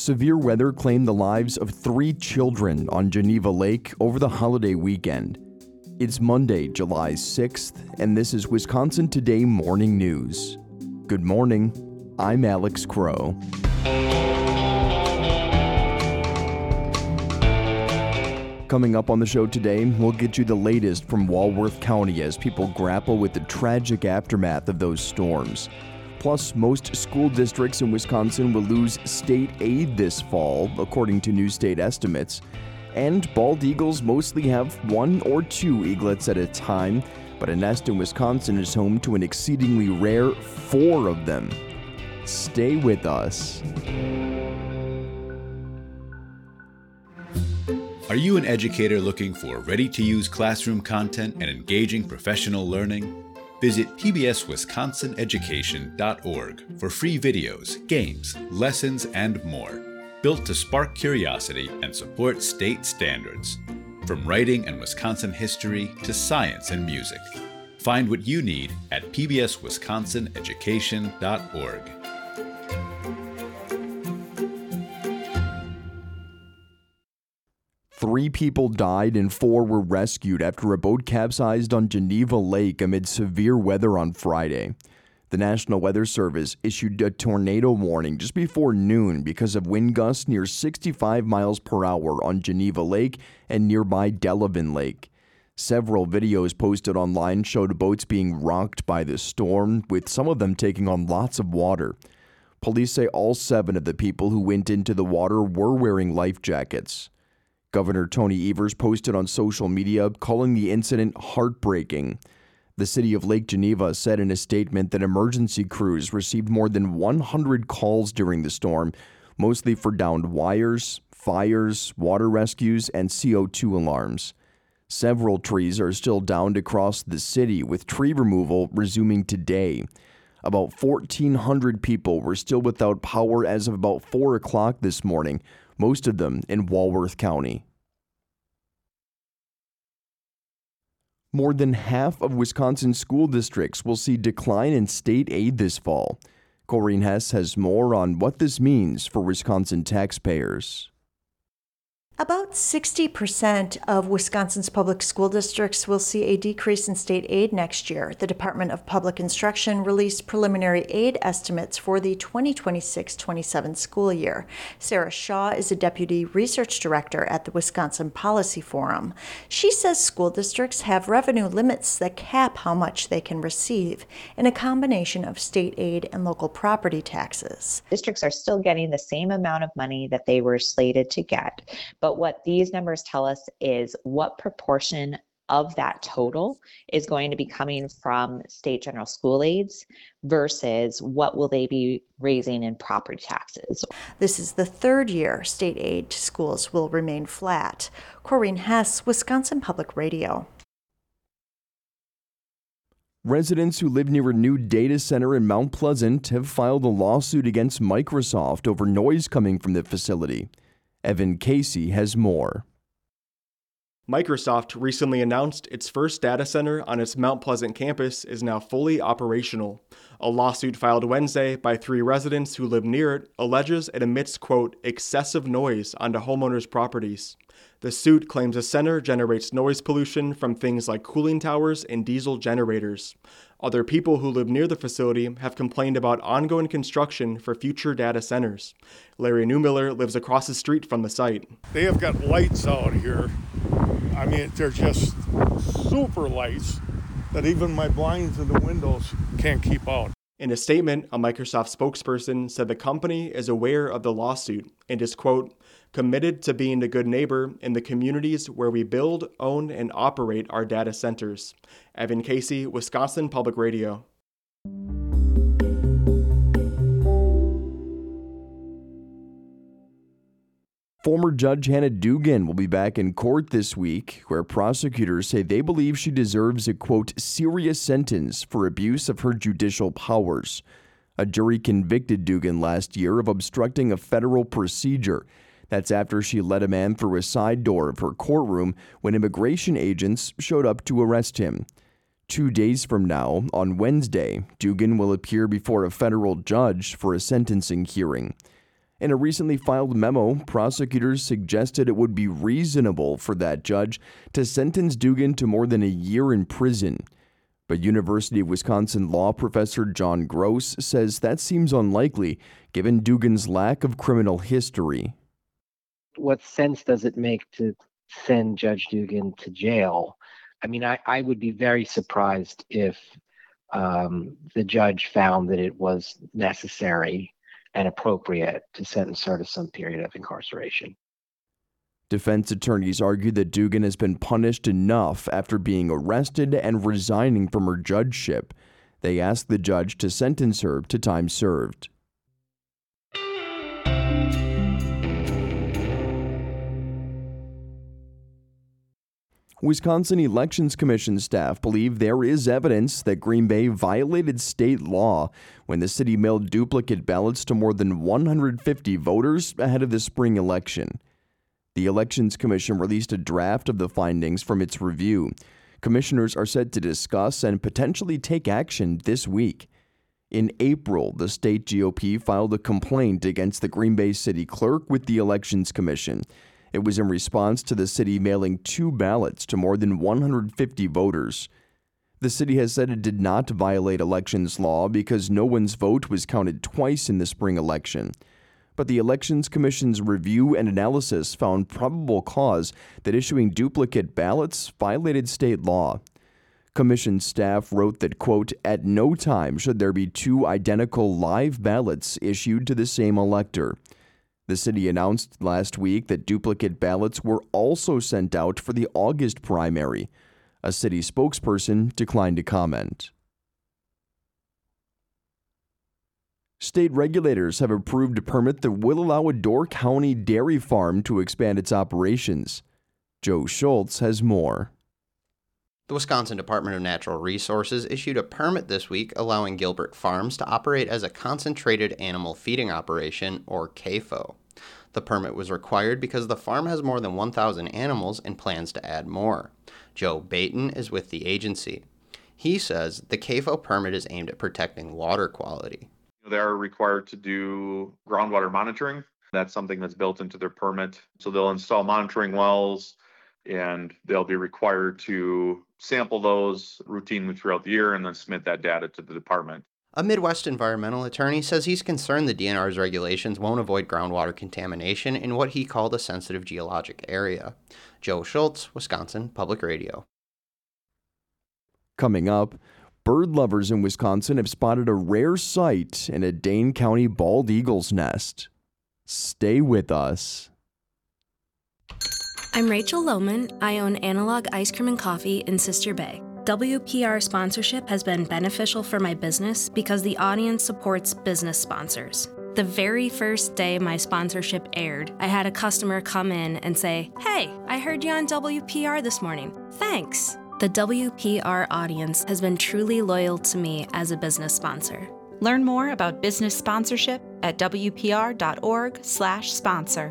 Severe weather claimed the lives of 3 children on Geneva Lake over the holiday weekend. It's Monday, July 6th, and this is Wisconsin Today Morning News. Good morning, I'm Alex Crow. Coming up on the show today, we'll get you the latest from Walworth County as people grapple with the tragic aftermath of those storms. Plus, most school districts in Wisconsin will lose state aid this fall, according to new state estimates. And bald eagles mostly have 1 or 2 eaglets at a time, but a nest in Wisconsin is home to an exceedingly rare 4 of them. Stay with us. Are you an educator looking for ready-to-use classroom content and engaging professional learning? Visit pbswisconsineducation.org for free videos, games, lessons, and more, built to spark curiosity and support state standards. From writing and Wisconsin history to science and music. Find what you need at pbswisconsineducation.org. Three people died and 4 were rescued after a boat capsized on Geneva Lake amid severe weather on Friday. The National Weather Service issued a tornado warning just before noon because of wind gusts near 65 miles per hour on Geneva Lake and nearby Delavan Lake. Several videos posted online showed boats being rocked by the storm, with some of them taking on lots of water. Police say all 7 of the people who went into the water were wearing life jackets. Governor Tony Evers posted on social media calling the incident heartbreaking. The city of Lake Geneva said in a statement that emergency crews received more than 100 calls during the storm, mostly for downed wires, fires, water rescues, and CO2 alarms. Several trees are still downed across the city, with tree removal resuming today. About 1,400 people were still without power as of about 4 o'clock this morning, most of them in Walworth County. More than half of Wisconsin school districts will see decline in state aid this fall. Corrine Hess has more on what this means for Wisconsin taxpayers. About 60% of Wisconsin's public school districts will see a decrease in state aid next year. The Department of Public Instruction released preliminary aid estimates for the 2026-27 school year. Sarah Shaw is a deputy research director at the Wisconsin Policy Forum. She says school districts have revenue limits that cap how much they can receive in a combination of state aid and local property taxes. Districts are still getting the same amount of money that they were slated to get, but what these numbers tell us is what proportion of that total is going to be coming from state general school aids versus what will they be raising in property taxes. This is the 3rd year state aid to schools will remain flat. Corrine Hess, Wisconsin Public Radio. Residents who live near a new data center in Mount Pleasant have filed a lawsuit against Microsoft over noise coming from the facility. Evan Casey has more. Microsoft recently announced its first data center on its Mount Pleasant campus is now fully operational. A lawsuit filed Wednesday by 3 residents who live near it alleges it emits, quote, excessive noise onto homeowners' properties. The suit claims the center generates noise pollution from things like cooling towers and diesel generators. Other people who live near the facility have complained about ongoing construction for future data centers. Larry Newmiller lives across the street from the site. They have got lights out here. I mean, they're just super lights that even my blinds and the windows can't keep out. In a statement, a Microsoft spokesperson said the company is aware of the lawsuit and is, quote, committed to being a good neighbor in the communities where we build, own, and operate our data centers. Evan Casey, Wisconsin Public Radio. Former Judge Hannah Dugan will be back in court this week, where prosecutors say they believe she deserves a, quote, serious sentence for abuse of her judicial powers. A jury convicted Dugan last year of obstructing a federal procedure. That's after she let a man through a side door of her courtroom when immigration agents showed up to arrest him. 2 days from now, on Wednesday, Dugan will appear before a federal judge for a sentencing hearing. In a recently filed memo, prosecutors suggested it would be reasonable for that judge to sentence Dugan to more than a year in prison. But University of Wisconsin law professor John Gross says that seems unlikely, given Dugan's lack of criminal history. What sense does it make to send Judge Dugan to jail? I mean, I would be very surprised if the judge found that it was necessary and appropriate to sentence her to some period of incarceration. Defense attorneys argue that Dugan has been punished enough after being arrested and resigning from her judgeship. They asked the judge to sentence her to time served. Wisconsin Elections Commission staff believe there is evidence that Green Bay violated state law when the city mailed duplicate ballots to more than 150 voters ahead of the spring election. The Elections Commission released a draft of the findings from its review. Commissioners are set to discuss and potentially take action this week. In April, the state GOP filed a complaint against the Green Bay City Clerk with the Elections Commission. It was in response to the city mailing 2 ballots to more than 150 voters. The city has said it did not violate elections law because no one's vote was counted twice in the spring election. But the Elections Commission's review and analysis found probable cause that issuing duplicate ballots violated state law. Commission staff wrote that, quote, "At no time should there be 2 identical live ballots issued to the same elector." The city announced last week that duplicate ballots were also sent out for the August primary. A city spokesperson declined to comment. State regulators have approved a permit that will allow a Door County dairy farm to expand its operations. Joe Schultz has more. The Wisconsin Department of Natural Resources issued a permit this week allowing Gilbert Farms to operate as a concentrated animal feeding operation, or CAFO. The permit was required because the farm has more than 1,000 animals and plans to add more. Joe Baton is with the agency. He says the CAFO permit is aimed at protecting water quality. They're required to do groundwater monitoring. That's something that's built into their permit. So they'll install monitoring wells, and they'll be required to sample those routinely throughout the year and then submit that data to the department. A Midwest environmental attorney says he's concerned the DNR's regulations won't avoid groundwater contamination in what he called a sensitive geologic area. Joe Schultz, Wisconsin Public Radio. Coming up, bird lovers in Wisconsin have spotted a rare sight in a Dane County bald eagle's nest. Stay with us. I'm Rachel Lohman. I own Analog Ice Cream and Coffee in Sister Bay. WPR sponsorship has been beneficial for my business because the audience supports business sponsors. The very first day my sponsorship aired, I had a customer come in and say, "Hey, I heard you on WPR this morning. Thanks." The WPR audience has been truly loyal to me as a business sponsor. Learn more about business sponsorship at wpr.org/sponsor.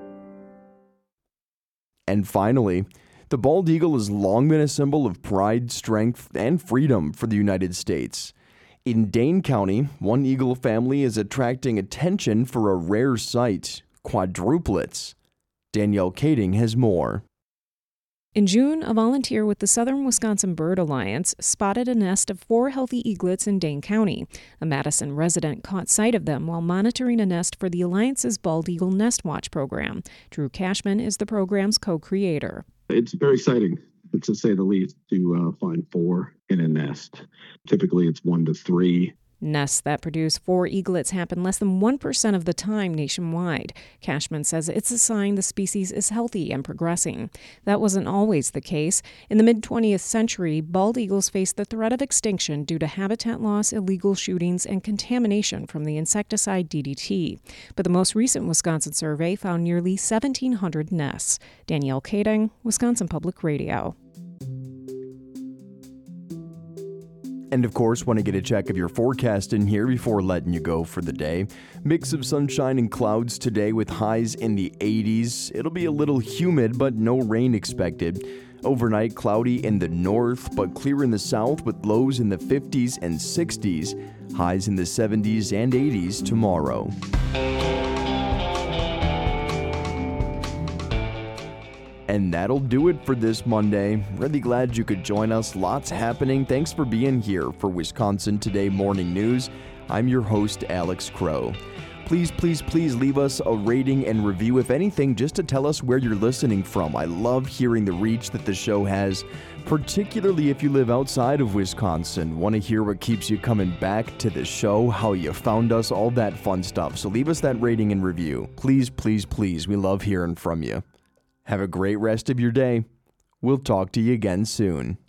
And finally, the bald eagle has long been a symbol of pride, strength, and freedom for the United States. In Dane County, one eagle family is attracting attention for a rare sight, quadruplets. Danielle Kading has more. In June, a volunteer with the Southern Wisconsin Bird Alliance spotted a nest of 4 healthy eaglets in Dane County. A Madison resident caught sight of them while monitoring a nest for the Alliance's Bald Eagle Nest Watch program. Drew Cashman is the program's co-creator. It's very exciting, to say the least, to find 4 in a nest. Typically, it's 1 to 3. Nests that produce 4 eaglets happen less than 1% of the time nationwide. Cashman says it's a sign the species is healthy and progressing. That wasn't always the case. In the mid-20th century, bald eagles faced the threat of extinction due to habitat loss, illegal shootings, and contamination from the insecticide DDT. But the most recent Wisconsin survey found nearly 1,700 nests. Danielle Kading, Wisconsin Public Radio. And of course, want to get a check of your forecast in here before letting you go for the day. Mix of sunshine and clouds today with highs in the 80s. It'll be a little humid, but no rain expected. Overnight, cloudy in the north, but clear in the south with lows in the 50s and 60s. Highs in the 70s and 80s tomorrow. And that'll do it for this Monday. Really glad you could join us. Lots happening. Thanks for being here for Wisconsin Today Morning News. I'm your host, Alex Crow. Please leave us a rating and review, if anything, just to tell us where you're listening from. I love hearing the reach that the show has, particularly if you live outside of Wisconsin. Want to hear what keeps you coming back to the show, how you found us, all that fun stuff. So leave us that rating and review. Please. We love hearing from you. Have a great rest of your day. We'll talk to you again soon.